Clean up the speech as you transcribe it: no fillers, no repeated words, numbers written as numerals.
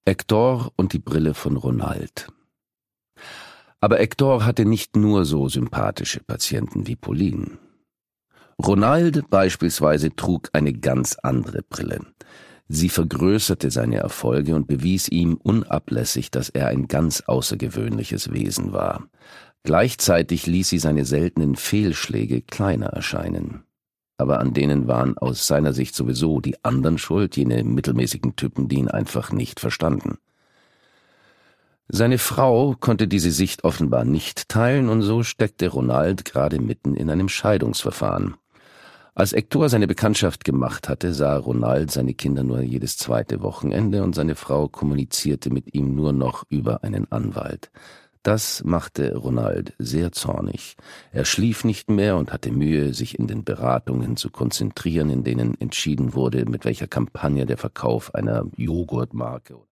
Hector und die Brille von Ronald. Aber Hector hatte nicht nur so sympathische Patienten wie Pauline. Ronald beispielsweise trug eine ganz andere Brille. Sie vergrößerte seine Erfolge und bewies ihm unablässig, dass er ein ganz außergewöhnliches Wesen war. Gleichzeitig ließ sie seine seltenen Fehlschläge kleiner erscheinen. Aber an denen waren aus seiner Sicht sowieso die anderen schuld, jene mittelmäßigen Typen, die ihn einfach nicht verstanden. Seine Frau konnte diese Sicht offenbar nicht teilen, und so steckte Ronald gerade mitten in einem Scheidungsverfahren. Als Hector seine Bekanntschaft gemacht hatte, sah Ronald seine Kinder nur jedes zweite Wochenende und seine Frau kommunizierte mit ihm nur noch über einen Anwalt. Das machte Ronald sehr zornig. Er schlief nicht mehr und hatte Mühe, sich in den Beratungen zu konzentrieren, in denen entschieden wurde, mit welcher Kampagne der Verkauf einer Joghurtmarke